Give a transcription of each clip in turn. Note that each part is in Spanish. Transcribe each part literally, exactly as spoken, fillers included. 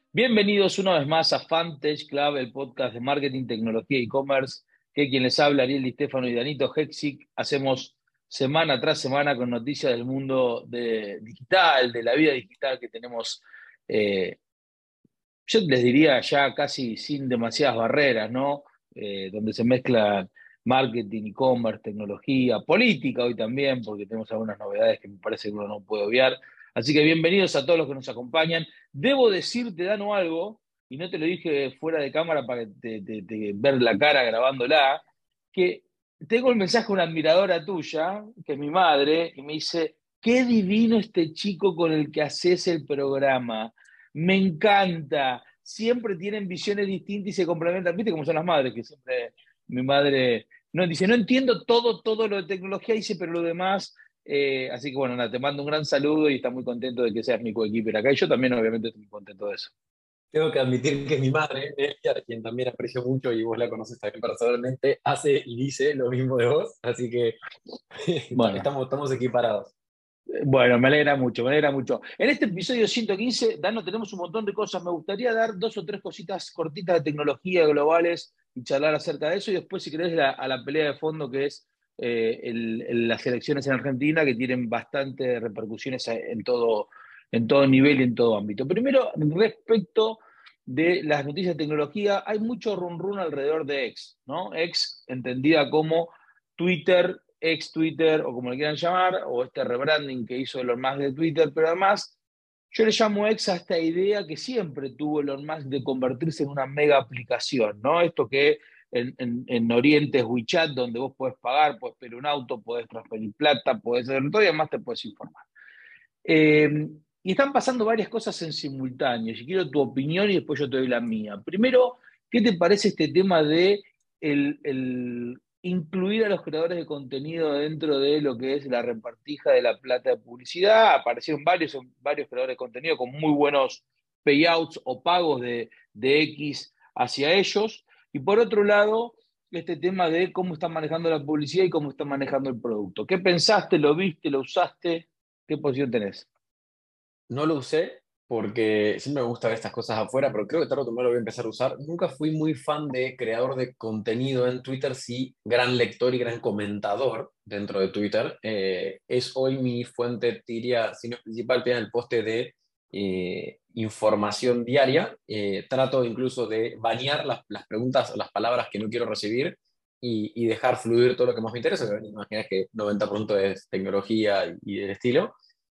Bienvenidos una vez más a Fantech Club, el podcast de marketing, tecnología y e-commerce, que quien les habla, Ariel Di Stefano y Danito Hexic, hacemos semana tras semana con noticias del mundo de, digital, de la vida digital que tenemos, eh, yo les diría ya casi sin demasiadas barreras, ¿no? Eh, donde se mezclan marketing, e-commerce, tecnología, política hoy también, porque tenemos algunas novedades que me parece que uno no puede obviar. Así que bienvenidos a todos los que nos acompañan. Debo decirte, Dano, algo, y no te lo dije fuera de cámara para que te, te- te- ver la cara grabándola, que tengo el mensaje de una admiradora tuya, que es mi madre, y me dice, qué divino este chico con el que haces el programa. Me encanta. Siempre tienen visiones distintas y se complementan. ¿Viste cómo son las madres? Que siempre mi madre no dice, no entiendo todo, todo lo de tecnología, dice, pero lo demás. Eh, así que bueno, nada, te mando un gran saludo y está muy contento de que seas mi coequiper acá. Y yo también, obviamente, estoy muy contento de eso. Tengo que admitir que mi madre, ella, a quien también aprecio mucho y vos la conoces también personalmente, hace y dice lo mismo de vos, así que Bueno, estamos, estamos equiparados. Bueno, me alegra mucho, me alegra mucho. En este episodio ciento quince, Dano, tenemos un montón de cosas. Me gustaría dar dos o tres cositas cortitas de tecnología globales y charlar acerca de eso. Y después, si querés, la- a la pelea de fondo que es eh, el- el- las elecciones en Argentina, que tienen bastantes repercusiones en todo, en todo nivel y en todo ámbito. Primero, respecto de las noticias de tecnología, hay mucho run run alrededor de X, ¿no? X, entendida como Twitter, ex Twitter o como le quieran llamar, o este rebranding que hizo Elon Musk de Twitter, pero además yo le llamo ex a esta idea que siempre tuvo Elon Musk de convertirse en una mega aplicación, ¿no? Esto que en, en, en Oriente es WeChat, donde vos podés pagar, podés pedir un auto, podés transferir plata, podés hacer todo y además te podés informar. Eh, y están pasando varias cosas en simultáneo. Y quiero tu opinión y después yo te doy la mía. Primero, ¿qué te parece este tema de el, el incluir a los creadores de contenido dentro de lo que es la repartija de la plata de publicidad? Aparecieron varios, varios creadores de contenido con muy buenos payouts o pagos de, de X hacia ellos. Y por otro lado, este tema de cómo están manejando la publicidad y cómo están manejando el producto. ¿Qué pensaste? ¿Lo viste? ¿Lo usaste? ¿Qué posición tenés? No lo usé porque siempre me gusta ver estas cosas afuera, pero creo que tarde o temprano lo voy a empezar a usar. Nunca fui muy fan de creador de contenido en Twitter, sí, gran lector y gran comentador dentro de Twitter. Eh, es hoy mi fuente, diría, si no es principal, tiene el poste de eh, información diaria. Eh, trato incluso de bañar las, las preguntas o las palabras que no quiero recibir y, y dejar fluir todo lo que más me interesa. Imaginas que noventa por ciento es tecnología y, y del estilo.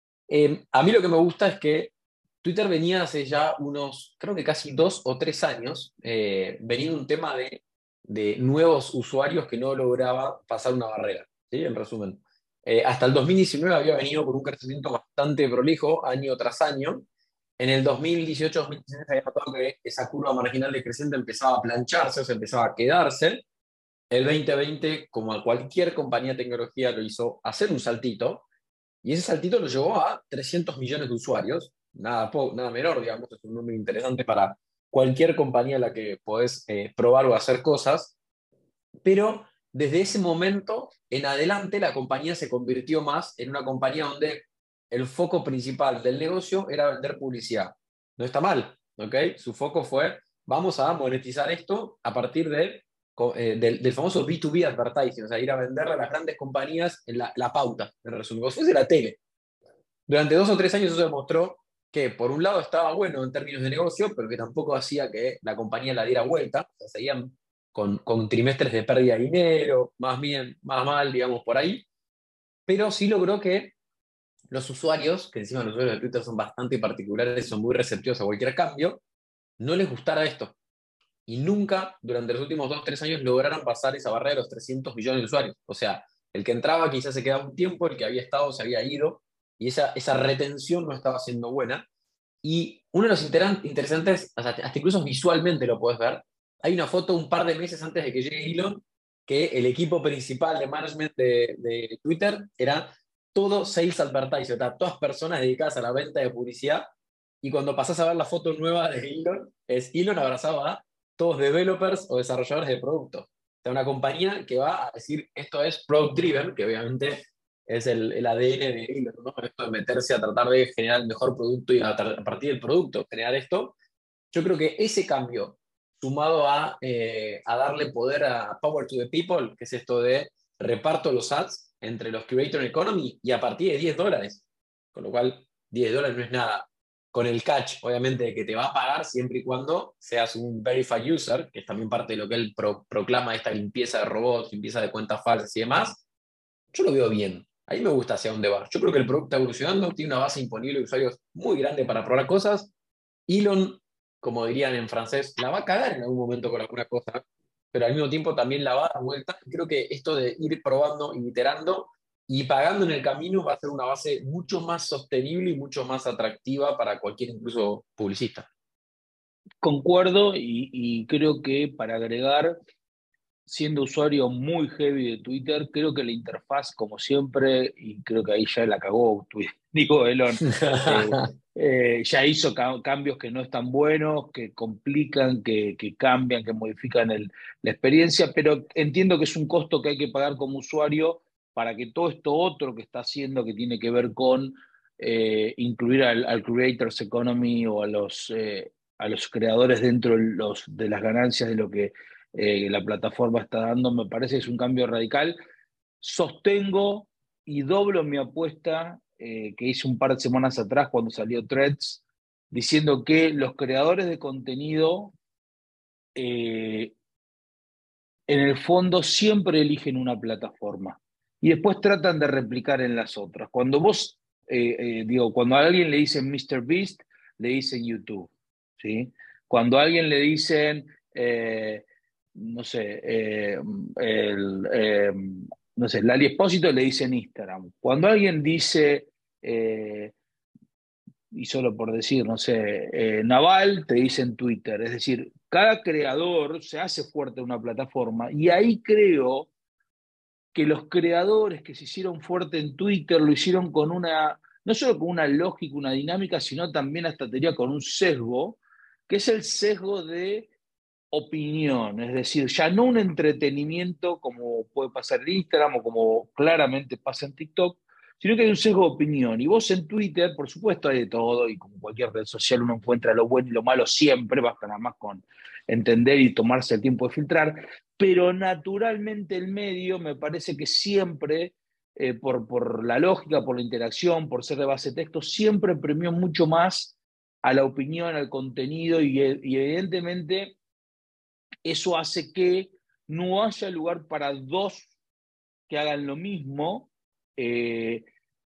Eh, a mí lo que me gusta es que Twitter venía hace ya unos, creo que casi dos o tres años, eh, venía un tema de, de nuevos usuarios que no lograba pasar una barrera, ¿sí? En resumen. Eh, hasta el dos mil diecinueve había venido con un crecimiento bastante prolijo, año tras año. En el dos mil dieciocho-dos mil diecinueve se había notado que esa curva marginal decreciente empezaba a plancharse, o sea, empezaba a quedarse. El dos mil veinte, como a cualquier compañía de tecnología, lo hizo hacer un saltito y ese saltito lo llevó a trescientos millones de usuarios, nada, po- nada menor, digamos, es un número interesante para cualquier compañía en la que podés eh, probar o hacer cosas, pero desde ese momento en adelante la compañía se convirtió más en una compañía donde el foco principal del negocio era vender publicidad. No está mal, ¿ok? Su foco fue, vamos a monetizar esto a partir de, co- eh, del, del famoso B dos B advertising, o sea, ir a venderle a las grandes compañías en la, la pauta, en resumen, como si fuese la tele. Durante dos o tres años eso demostró que por un lado estaba bueno en términos de negocio, pero que tampoco hacía que la compañía la diera vuelta. O sea, seguían con, con trimestres de pérdida de dinero, más bien, más mal, digamos, por ahí. Pero sí logró que los usuarios, que encima los usuarios de Twitter son bastante particulares, son muy receptivos a cualquier cambio, no les gustara esto. Y nunca, durante los últimos dos o tres años, lograron pasar esa barrera de los trescientos millones de usuarios. O sea, el que entraba quizás se quedaba un tiempo, el que había estado se había ido, y esa, esa retención no estaba siendo buena. Y uno de los interan- interesantes, o sea, hasta incluso visualmente lo puedes ver, hay una foto un par de meses antes de que llegue Elon, que el equipo principal de management de, de Twitter era todo sales advertising, o sea, todas personas dedicadas a la venta de publicidad. Y cuando pasás a ver la foto nueva de Elon, es Elon abrazado a todos developers o desarrolladores de productos. O sea, una compañía que va a decir esto es product driven, que obviamente es el, el A D N de Elon, ¿no? Esto de meterse a tratar de generar el mejor producto y a, a partir del producto generar esto. Yo creo que ese cambio, sumado a, eh, a darle poder a Power to the People, que es esto de reparto los ads entre los Creator Economy y a partir de diez dólares, con lo cual diez dólares no es nada. Con el catch, obviamente, de que te va a pagar siempre y cuando seas un verified user, que es también parte de lo que él pro proclama, esta limpieza de robots, limpieza de cuentas falsas y demás. Yo lo veo bien. A mí me gusta hacia dónde va. Yo creo que el producto está evolucionando, tiene una base imponible de usuarios muy grande para probar cosas. Elon, como dirían en francés, la va a cagar en algún momento con alguna cosa, pero al mismo tiempo también la va a dar vuelta. Creo que esto de ir probando y iterando y pagando en el camino va a ser una base mucho más sostenible y mucho más atractiva para cualquier incluso publicista. Concuerdo y, y creo que para agregar, siendo usuario muy heavy de Twitter, creo que la interfaz, como siempre, y creo que ahí ya la cagó, digo, Elon, eh, eh, ya hizo ca cambios que no están buenos, que complican, que, que cambian, que modifican el, la experiencia, pero entiendo que es un costo que hay que pagar como usuario para que todo esto otro que está haciendo, que tiene que ver con eh, incluir al, al Creators Economy o a los, eh, a los creadores dentro de, los, de las ganancias de lo que eh, la plataforma está dando, me parece que es un cambio radical. Sostengo y doblo mi apuesta eh, que hice un par de semanas atrás cuando salió Threads, diciendo que los creadores de contenido eh, en el fondo siempre eligen una plataforma y después tratan de replicar en las otras. Cuando vos, eh, eh, digo, cuando a alguien le dicen míster Beast, le dicen YouTube, ¿sí? Cuando a alguien le dicen, eh, no sé, eh, el, eh, no sé, Lali Espósito, le dicen Instagram. Cuando alguien dice, eh, y solo por decir, no sé, eh, Naval, te dicen Twitter. Es decir, cada creador se hace fuerte en una plataforma y ahí creo que los creadores que se hicieron fuerte en Twitter lo hicieron con una, no solo con una lógica, una dinámica, sino también hasta diría con un sesgo, que es el sesgo de opinión, es decir, ya no un entretenimiento como puede pasar en Instagram o como claramente pasa en TikTok, sino que hay un sesgo de opinión. Y vos en Twitter, por supuesto, hay de todo, y como cualquier red social uno encuentra lo bueno y lo malo siempre, basta nada más con entender y tomarse el tiempo de filtrar, pero naturalmente el medio me parece que siempre, eh, por, por la lógica, por la interacción, por ser de base de texto, siempre premió mucho más a la opinión, al contenido y, y evidentemente eso hace que no haya lugar para dos que hagan lo mismo. Eh,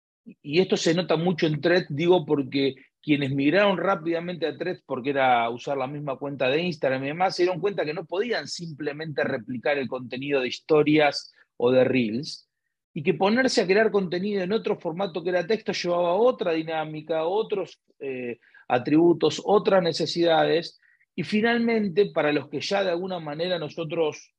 y esto se nota mucho en Threads, digo, porque quienes migraron rápidamente a Threads, porque era usar la misma cuenta de Instagram y demás, se dieron cuenta que no podían simplemente replicar el contenido de historias o de Reels, y que ponerse a crear contenido en otro formato que era texto llevaba otra dinámica, otros eh, atributos, otras necesidades, y finalmente, para los que ya de alguna manera nosotros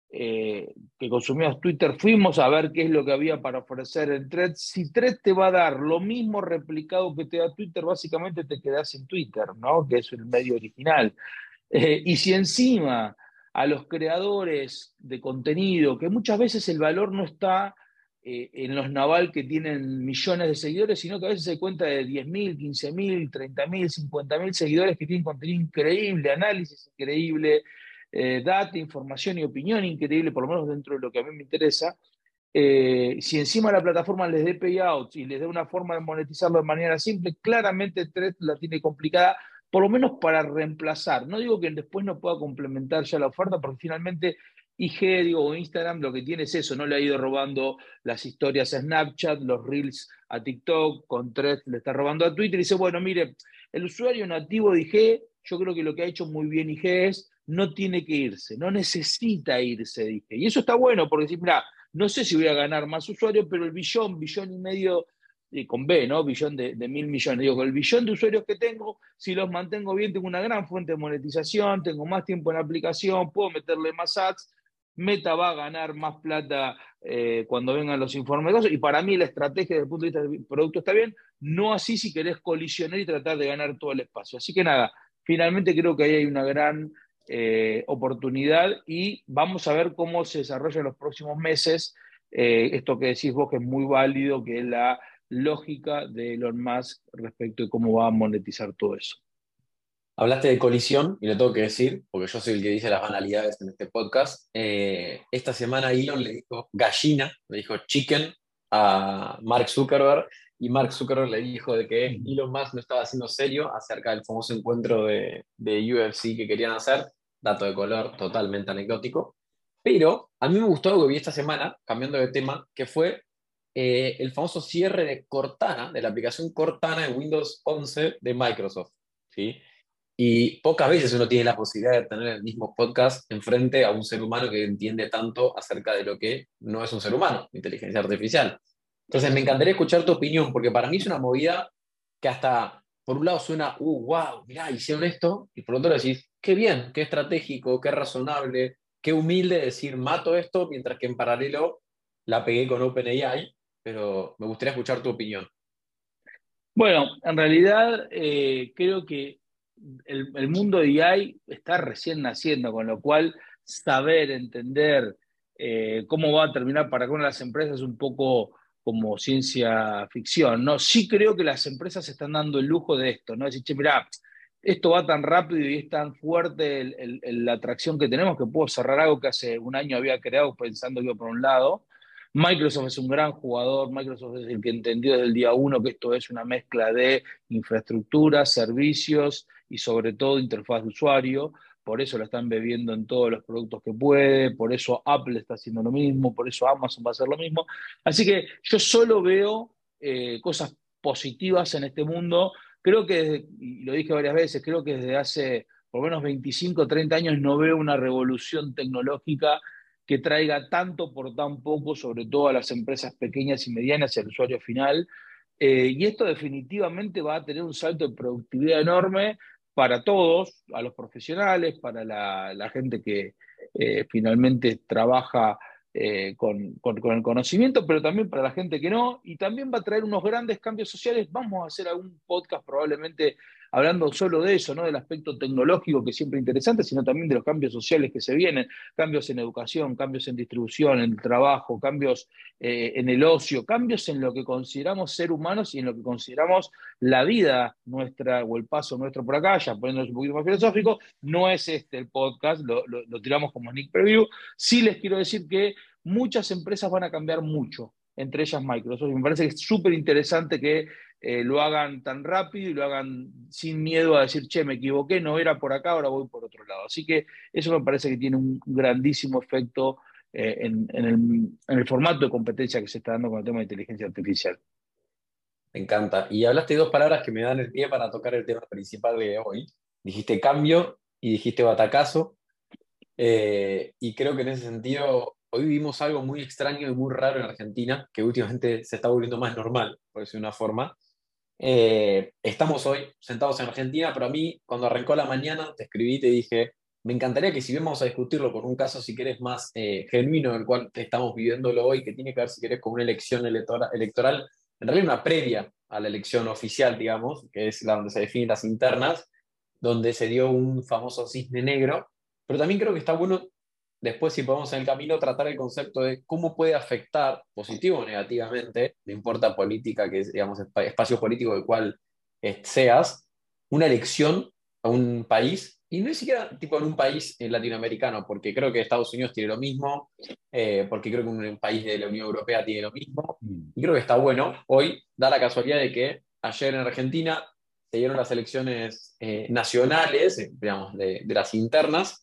eh, que consumíamos Twitter, fuimos a ver qué es lo que había para ofrecer en Threads. Si Threads te va a dar lo mismo replicado que te da Twitter, básicamente te quedas en Twitter, ¿no? Que es el medio original. Eh, y si encima a los creadores de contenido, que muchas veces el valor no está eh, en los naval que tienen millones de seguidores, sino que a veces se cuenta de diez mil, quince mil, treinta mil, cincuenta mil seguidores que tienen contenido increíble, análisis increíble, eh, data, información y opinión increíble, por lo menos dentro de lo que a mí me interesa. Eh, si encima la plataforma les dé payouts y les dé una forma de monetizarlo de manera simple, claramente Threads la tiene complicada, por lo menos para reemplazar. No digo que después no pueda complementar ya la oferta, porque finalmente I G, digo, o Instagram lo que tiene es eso, no le ha ido robando las historias a Snapchat, los Reels a TikTok, con Threads le está robando a Twitter y dice, bueno, mire, el usuario nativo de I G, yo creo que lo que ha hecho muy bien I G es, no tiene que irse, no necesita irse de I G. Y eso está bueno, porque si, mira, no sé si voy a ganar más usuarios, pero el billón, billón y medio, eh, con B, ¿no? Billón de, de mil millones. Digo, con el billón de usuarios que tengo, si los mantengo bien, tengo una gran fuente de monetización, tengo más tiempo en la aplicación, puedo meterle más ads. Meta va a ganar más plata eh, cuando vengan los informes. Y para mí la estrategia desde el punto de vista del producto está bien, no así si querés colisionar y tratar de ganar todo el espacio. Así que nada, finalmente creo que ahí hay una gran eh, oportunidad y vamos a ver cómo se desarrolla en los próximos meses eh, esto que decís vos que es muy válido, que es la lógica de Elon Musk respecto de cómo va a monetizar todo eso. Hablaste de colisión, y lo tengo que decir, porque yo soy el que dice las banalidades en este podcast. Eh, esta semana Elon le dijo gallina, le dijo chicken a Mark Zuckerberg, y Mark Zuckerberg le dijo de que Elon Musk no estaba siendo serio acerca del famoso encuentro de, de U F C que querían hacer, dato de color totalmente anecdótico. Pero a mí me gustó algo que vi esta semana, cambiando de tema, que fue eh, el famoso cierre de Cortana, de la aplicación Cortana en Windows once de Microsoft. ¿Sí? Y pocas veces uno tiene la posibilidad de tener el mismo podcast enfrente a un ser humano que entiende tanto acerca de lo que no es un ser humano, inteligencia artificial. Entonces, me encantaría escuchar tu opinión, porque para mí es una movida que hasta, por un lado suena, uh, wow, mirá, hicieron esto, y por otro lado decís, qué bien, qué estratégico, qué razonable, qué humilde decir, mato esto, mientras que en paralelo la pegué con OpenAI, pero me gustaría escuchar tu opinión. Bueno, en realidad eh, creo que el, el mundo de A I está recién naciendo, con lo cual saber, entender eh, cómo va a terminar para cada una de las empresas es un poco como ciencia ficción, ¿no? Sí creo que las empresas se están dando el lujo de esto, ¿no? Decir, che, mirá, esto va tan rápido y es tan fuerte el- el- el- la atracción que tenemos que puedo cerrar algo que hace un año había creado pensando que iba por un lado. Microsoft es un gran jugador, Microsoft es el que entendió desde el día uno que esto es una mezcla de infraestructura, servicios y sobre todo interfaz de usuario, por eso lo están bebiendo en todos los productos que puede, por eso Apple está haciendo lo mismo, por eso Amazon va a hacer lo mismo. Así que yo solo veo eh, cosas positivas en este mundo. Creo que, desde, y lo dije varias veces, creo que desde hace por lo menos veinticinco o treinta años no veo una revolución tecnológica que traiga tanto por tan poco, sobre todo a las empresas pequeñas y medianas y al usuario final. Eh, y esto definitivamente va a tener un salto de productividad enorme para todos, a los profesionales, para la, la gente que eh, finalmente trabaja eh, con, con, con, el conocimiento, pero también para la gente que no, y también va a traer unos grandes cambios sociales. Vamos a hacer algún podcast probablemente hablando solo de eso, no del aspecto tecnológico que siempre es interesante, sino también de los cambios sociales que se vienen, cambios en educación, cambios en distribución, en el trabajo, cambios eh, en el ocio, cambios en lo que consideramos ser humanos y en lo que consideramos la vida nuestra o el paso nuestro por acá, ya poniéndonos un poquito más filosófico. No es este el podcast, lo, lo, lo tiramos como sneak preview. Sí les quiero decir que muchas empresas van a cambiar mucho, entre ellas Microsoft. Y me parece que es súper interesante que eh, lo hagan tan rápido y lo hagan sin miedo a decir, che, me equivoqué, no era por acá, ahora voy por otro lado. Así que eso me parece que tiene un grandísimo efecto eh, en, en, el, en, el, formato de competencia que se está dando con el tema de inteligencia artificial. Me encanta. Y hablaste de dos palabras que me dan el pie para tocar el tema principal de hoy. Dijiste cambio y dijiste batacazo. Eh, y creo que en ese sentido, hoy vivimos algo muy extraño y muy raro en Argentina, que últimamente se está volviendo más normal, por decir una forma. Eh, estamos hoy sentados en Argentina, pero a mí, cuando arrancó la mañana, te escribí y te dije, me encantaría que si vamos a discutirlo por un caso, si querés, más eh, genuino, el cual estamos viviéndolo hoy, que tiene que ver, si querés, con una elección electora- electoral, en realidad una previa a la elección oficial, digamos, que es la donde se definen las internas, donde se dio un famoso cisne negro, pero también creo que está bueno, después si podemos en el camino, tratar el concepto de cómo puede afectar, positivo o negativamente, no importa política, que es, digamos, espacio político del cual eh, seas, una elección a un país, y no ni siquiera tipo en un país eh, latinoamericano, porque creo que Estados Unidos tiene lo mismo, eh, porque creo que un país de la Unión Europea tiene lo mismo, y creo que está bueno. Hoy da la casualidad de que ayer en Argentina se dieron las elecciones eh, nacionales, eh, digamos, de, de las internas,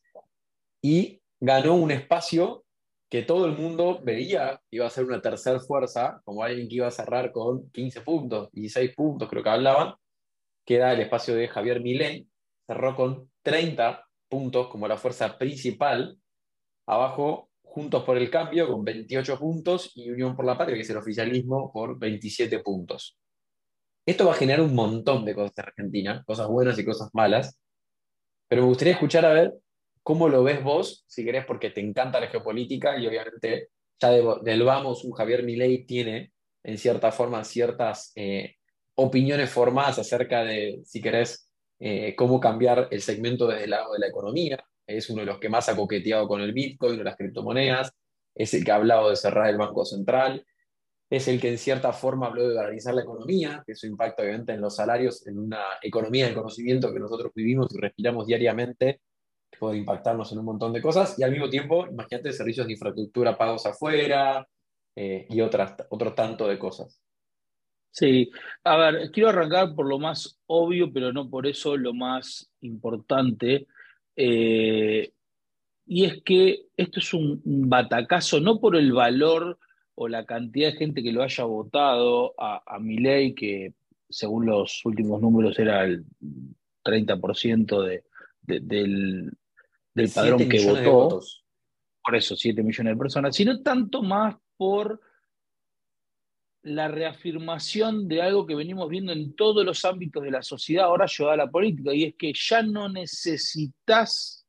y ganó un espacio que todo el mundo veía que iba a ser una tercera fuerza, como alguien que iba a cerrar con quince puntos, dieciséis puntos, creo que hablaban, que era el espacio de Javier Milei, cerró con treinta puntos como la fuerza principal, abajo Juntos por el Cambio con veintiocho puntos y Unión por la Patria, que es el oficialismo, por veintisiete puntos. Esto va a generar un montón de cosas en Argentina, cosas buenas y cosas malas, pero me gustaría escuchar a ver cómo lo ves vos, si querés, porque te encanta la geopolítica y obviamente ya de- del vamos, un Javier Milei tiene, en cierta forma, ciertas eh, opiniones formadas acerca de, si querés, eh, cómo cambiar el segmento desde el lado de la economía. Es uno de los que más ha coqueteado con el Bitcoin o las criptomonedas, es el que ha hablado de cerrar el Banco Central. es el que en cierta forma habló de dolarizar la economía, que eso impacta obviamente en los salarios, en una economía del conocimiento que nosotros vivimos y respiramos diariamente, que puede impactarnos en un montón de cosas, y al mismo tiempo, imagínate servicios de infraestructura pagos afuera eh, y otras, otro tanto de cosas. Sí, a ver, quiero arrancar por lo más obvio, pero no por eso lo más importante. Eh, y es que esto es un, un batacazo, no por el valor o la cantidad de gente que lo haya votado a, a Milei, que según los últimos números era el treinta por ciento de, de- del, del Siete padrón que millones de votó, votos. por eso siete millones de personas, sino tanto más por la reafirmación de algo que venimos viendo en todos los ámbitos de la sociedad, ahora llevada a la política, y es que ya no necesitas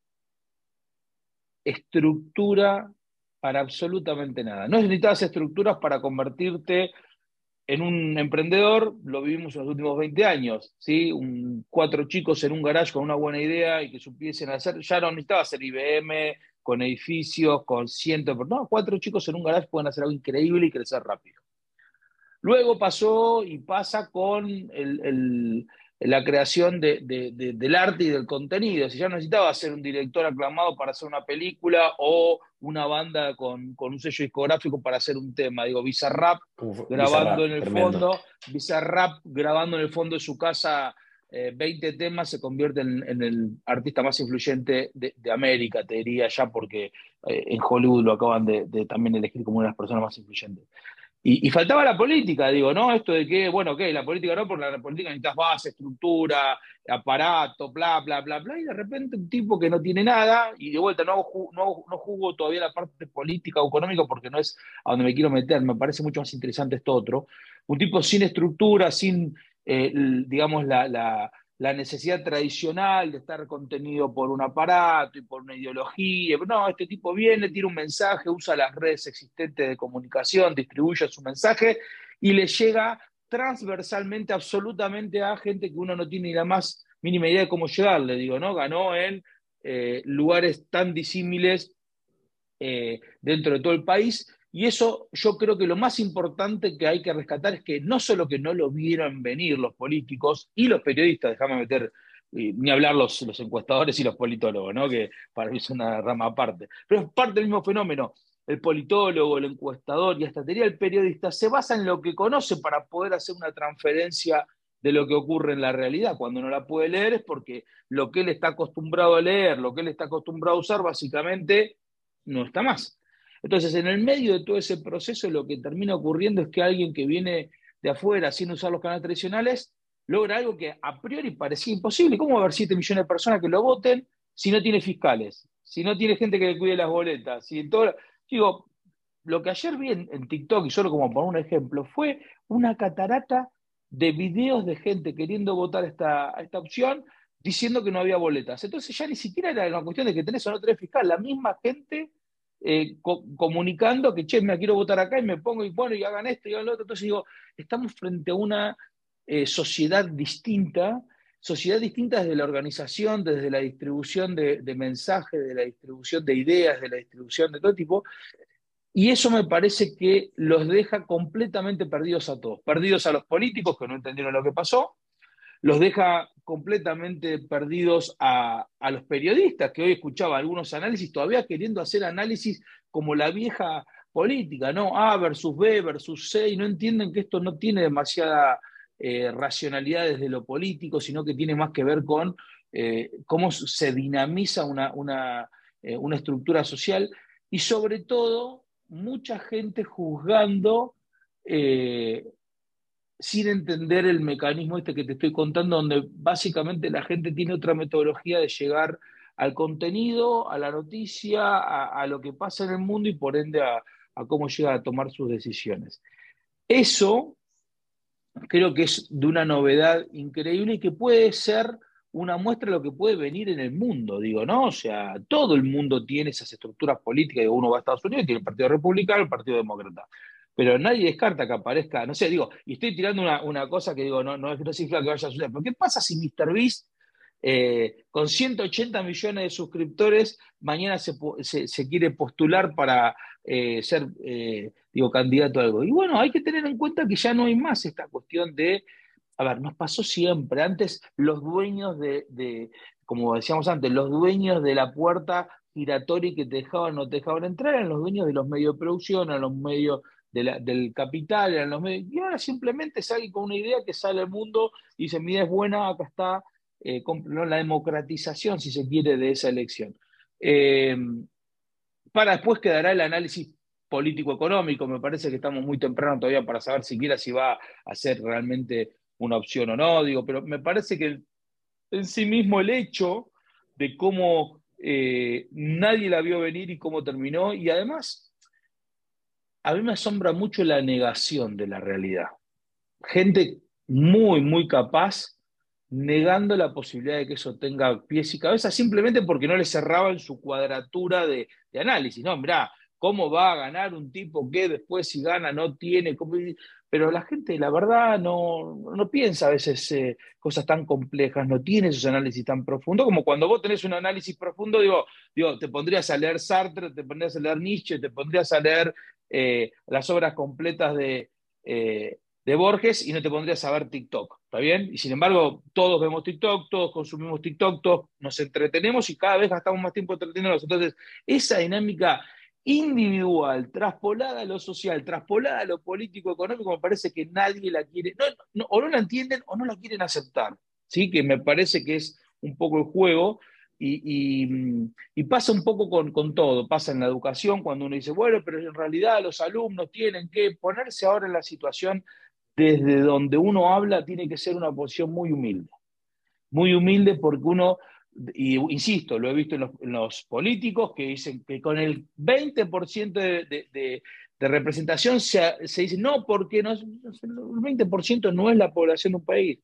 estructura para absolutamente nada. No necesitas estructuras para convertirte en un emprendedor, lo vivimos en los últimos veinte años, ¿sí? Un, cuatro chicos en un garage con una buena idea y que supiesen hacer, ya no necesitaba hacer I B M, con edificios, con cientos de... No, cuatro chicos en un garage pueden hacer algo increíble y crecer rápido. Luego pasó y pasa con el, el, la creación de, de, de, del arte y del contenido. Si ya no necesitaba ser un director aclamado para hacer una película o una banda con, con un sello discográfico para hacer un tema. Digo, Bizarrap Como fue grabando en Bizarrap, el tremendo. fondo, Bizarrap grabando en el fondo de su casa eh, veinte temas, se convierte en, en, el artista más influyente de, de América, te diría ya, porque eh, en Hollywood lo acaban de, de también elegir como una de las personas más influyentes. Y, y faltaba la política, digo, ¿no? Esto de que, bueno, ok, la política no, porque la política necesitas base, estructura, aparato, bla, bla, bla, bla, y de repente un tipo que no tiene nada, y de vuelta no, ju- no, no juzgo todavía la parte política o económica porque no es a donde me quiero meter, me parece mucho más interesante esto otro. Un tipo sin estructura, sin, eh, l- digamos, la, la, la necesidad tradicional de estar contenido por un aparato y por una ideología. No, este tipo viene, tira un mensaje, usa las redes existentes de comunicación, distribuye su mensaje y le llega transversalmente, absolutamente a gente que uno no tiene ni la más mínima idea de cómo llegarle, digo, ¿no? Ganó en eh, lugares tan disímiles eh, dentro de todo el país. Y eso yo creo que lo más importante que hay que rescatar es que no solo que no lo vieron venir los políticos y los periodistas, déjame meter, eh, ni hablar los, los encuestadores y los politólogos, ¿no? Que para mí es una rama aparte, pero es parte del mismo fenómeno. El politólogo, el encuestador y hasta diría el periodista se basa en lo que conoce para poder hacer una transferencia de lo que ocurre en la realidad. Cuando no la puede leer es porque lo que él está acostumbrado a leer, lo que él está acostumbrado a usar, básicamente no está más. Entonces, en el medio de todo ese proceso, lo que termina ocurriendo es que alguien que viene de afuera sin usar los canales tradicionales logra algo que a priori parecía imposible. ¿Cómo va a haber siete millones de personas que lo voten si no tiene fiscales? Si no tiene gente que le cuide las boletas? Si en todo... Digo, lo que ayer vi en, en TikTok, y solo como por un ejemplo, fue una catarata de videos de gente queriendo votar esta, esta opción diciendo que no había boletas. Entonces ya ni siquiera era una cuestión de que tenés o no tenés fiscal, la misma gente eh, co comunicando que, che, me quiero votar acá y me pongo y bueno, y hagan esto y hagan lo otro. Entonces digo, estamos frente a una eh, sociedad distinta, sociedad distinta desde la organización, desde la distribución de, de mensajes, de la distribución de ideas, de la distribución de todo tipo, y eso me parece que los deja completamente perdidos a todos, perdidos a los políticos que no entendieron lo que pasó, los deja completamente perdidos a, a los periodistas, que hoy escuchaba algunos análisis, todavía queriendo hacer análisis como la vieja política, ¿no? A versus B versus C, y no entienden que esto no tiene demasiada eh, racionalidad desde lo político, sino que tiene más que ver con eh, cómo se dinamiza una, una, eh, una estructura social y sobre todo mucha gente juzgando eh, sin entender el mecanismo este que te estoy contando, donde básicamente la gente tiene otra metodología de llegar al contenido, a la noticia, a, a lo que pasa en el mundo y por ende a, a cómo llega a tomar sus decisiones. Eso creo que es de una novedad increíble y que puede ser una muestra de lo que puede venir en el mundo, digo, ¿no? O sea, todo el mundo tiene esas estructuras políticas, digo, uno va a Estados Unidos y tiene el Partido Republicano, el Partido Demócrata, pero nadie descarta que aparezca, no sé, digo, y estoy tirando una, una cosa que digo, no, no es no significa que vaya a suceder, pero ¿qué pasa si míster Beast eh, con ciento ochenta millones de suscriptores, mañana se, se, se quiere postular para eh, ser, eh, digo, candidato a algo. Y bueno, hay que tener en cuenta que ya no hay más esta cuestión de, a ver, nos pasó siempre, antes los dueños de, de como decíamos antes, los dueños de la puerta giratoria que te dejaban o no te dejaban entrar eran los dueños de los medios de producción, eran los medios de la, del capital, eran los medios, y ahora simplemente es alguien con una idea que sale al mundo y dice, mi idea es buena, acá está, eh, ¿no? La democratización, si se quiere, de esa elección. Eh, para después quedará el análisis político-económico, me parece que estamos muy temprano todavía para saber siquiera si va a ser realmente una opción o no, digo, pero me parece que en sí mismo el hecho de cómo eh, nadie la vio venir y cómo terminó, y además a mí me asombra mucho la negación de la realidad. Gente muy, muy capaz negando la posibilidad de que eso tenga pies y cabeza simplemente porque no le cerraban su cuadratura de, de análisis. No, mirá, ¿cómo va a ganar un tipo que después si gana no tiene? ¿Cómo? Pero la gente, la verdad, no, no piensa a veces eh, cosas tan complejas, no tiene esos análisis tan profundos, como cuando vos tenés un análisis profundo, digo, digo te pondrías a leer Sartre, te pondrías a leer Nietzsche, te pondrías a leer eh, las obras completas de... Eh, de Borges y no te pondrías a ver TikTok, ¿está bien? Y sin embargo, todos vemos TikTok, todos consumimos TikTok, todos nos entretenemos y cada vez gastamos más tiempo entreteniéndonos. Entonces, esa dinámica individual, traspolada a lo social, traspolada a lo político, económico, me parece que nadie la quiere, no, no, o no la entienden o no la quieren aceptar, ¿sí? Que me parece que es un poco el juego. Y, y, y, pasa un poco con, con, todo, pasa en la educación cuando uno dice, bueno, pero en realidad los alumnos tienen que ponerse ahora en la situación desde donde uno habla tiene que ser una posición muy humilde, muy humilde porque uno, y insisto, lo he visto en los, en los políticos que dicen que con el veinte por ciento de, de, de, de representación se, se, dice no, porque no, el veinte por ciento no es la población de un país.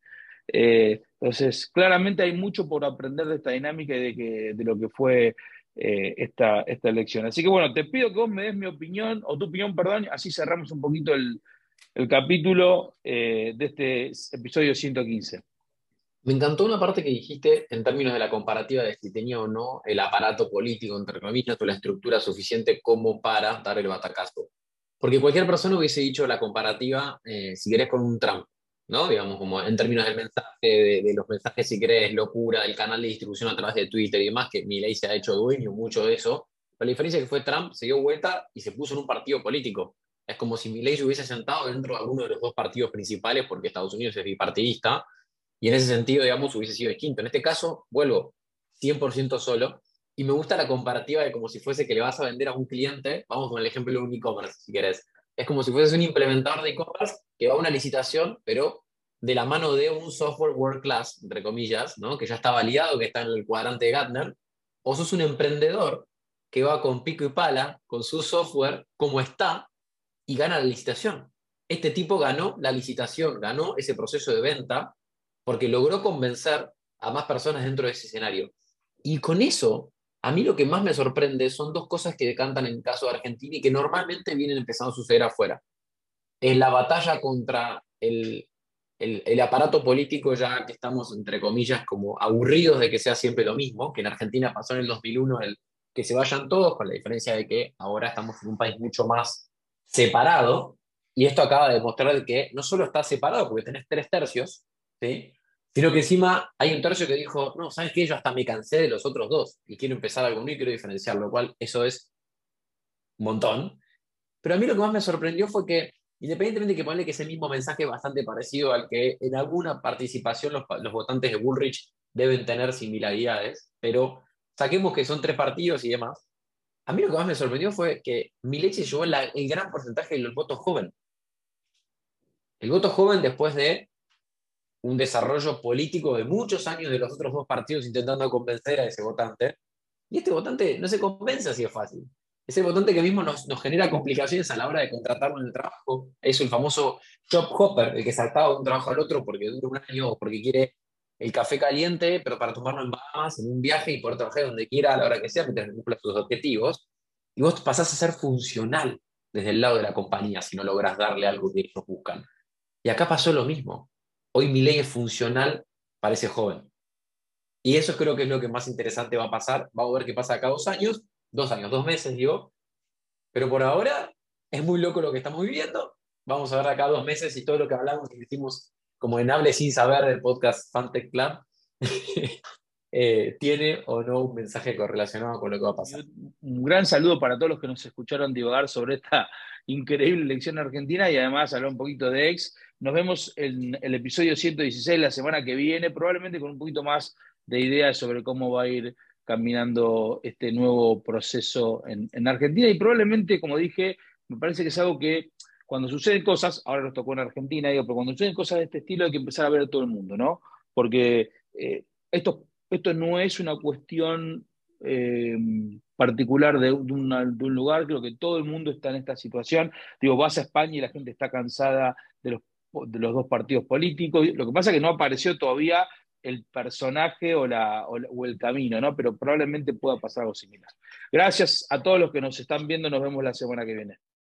Eh, entonces, claramente hay mucho por aprender de esta dinámica y de, que, de lo que fue eh, esta, esta elección. Así que bueno, te pido que vos me des mi opinión, o tu opinión, perdón, así cerramos un poquito el, el capítulo eh, de este episodio ciento quince. Me encantó una parte que dijiste en términos de la comparativa de si tenía o no el aparato político, entre comillas, o la estructura suficiente como para dar el batacazo. Porque cualquier persona hubiese dicho la comparativa, eh, si querés, con un Trump, ¿no? Digamos, como en términos del mensaje, de, de los mensajes, si querés, locura, del canal de distribución a través de Twitter y demás, que Milei se ha hecho dueño mucho de eso. Pero la diferencia es que fue Trump, se dio vuelta y se puso en un partido político. Es como si Milei se hubiese sentado dentro de alguno de los dos partidos principales, porque Estados Unidos es bipartidista, y en ese sentido, digamos, hubiese sido distinto. En este caso, vuelvo cien por ciento solo, y me gusta la comparativa de como si fuese que le vas a vender a un cliente, vamos con el ejemplo de un e-commerce, si querés. Es como si fueses un implementador de e-commerce que va a una licitación, pero de la mano de un software world class, entre comillas, ¿no? Que ya está validado, que está en el cuadrante de Gartner, o sos un emprendedor que va con pico y pala, con su software como está, y gana la licitación. Este tipo ganó la licitación, ganó ese proceso de venta, porque logró convencer a más personas dentro de ese escenario. Y con eso, a mí lo que más me sorprende son dos cosas que decantan en el caso de Argentina y que normalmente vienen empezando a suceder afuera. Es la batalla contra el, el, el aparato político, ya que estamos, entre comillas, como aburridos de que sea siempre lo mismo, que en Argentina pasó en el dos mil uno el que se vayan todos, con la diferencia de que ahora estamos en un país mucho más separado, y esto acaba de demostrar que no solo está separado, porque tenés tres tercios, ¿sí? Sino que encima hay un tercio que dijo, no, ¿sabes qué? Yo hasta me cansé de los otros dos y quiero empezar algo nuevo y quiero diferenciar, lo cual eso es un montón. Pero a mí lo que más me sorprendió fue que, independientemente de que ponerle que ese mismo mensaje es bastante parecido al que en alguna participación los, los votantes de Bullrich deben tener similaridades, pero saquemos que son tres partidos y demás. A mí lo que más me sorprendió fue que Milei se llevó la, el gran porcentaje de los votos jóvenes. El voto joven después de un desarrollo político de muchos años de los otros dos partidos intentando convencer a ese votante. Y este votante no se convence así de fácil. Ese votante que mismo nos, nos genera complicaciones a la hora de contratarlo en el trabajo. Es el famoso job hopper, el que saltaba de un trabajo al otro porque dura un año o porque quiere el café caliente, pero para tomarlo en Bahamas, en un viaje y poder trabajar donde quiera, a la hora que sea, mientras cumpla sus objetivos. Y vos pasás a ser funcional desde el lado de la compañía si no lográs darle algo que ellos buscan. Y acá pasó lo mismo. Hoy Milei es funcional para ese joven. Y eso creo que es lo que más interesante va a pasar. Vamos a ver qué pasa acá dos años, dos años, dos meses, digo. Pero por ahora es muy loco lo que estamos viviendo. Vamos a ver acá dos meses y todo lo que hablamos y decimos como en Hable Sin Saber del podcast Fantech Club, eh, tiene o no un mensaje correlacionado con lo que va a Y pasar. un un gran saludo para todos los que nos escucharon divagar sobre esta increíble elección argentina y además hablar un poquito de ex. Nos vemos en el episodio ciento dieciséis la semana que viene, probablemente con un poquito más de ideas sobre cómo va a ir caminando este nuevo proceso en, en Argentina y probablemente, como dije, me parece que es algo que cuando suceden cosas, ahora nos tocó en Argentina, digo, pero cuando suceden cosas de este estilo hay que empezar a ver a todo el mundo, ¿no? Porque eh, esto, esto no es una cuestión eh, particular de, de, una, de, un lugar, creo que todo el mundo está en esta situación. Digo, vas a España y la gente está cansada de los, de los dos partidos políticos. Lo que pasa es que no apareció todavía el personaje o, la, o, o el camino, ¿no? Pero probablemente pueda pasar algo similar. Gracias a todos los que nos están viendo, nos vemos la semana que viene.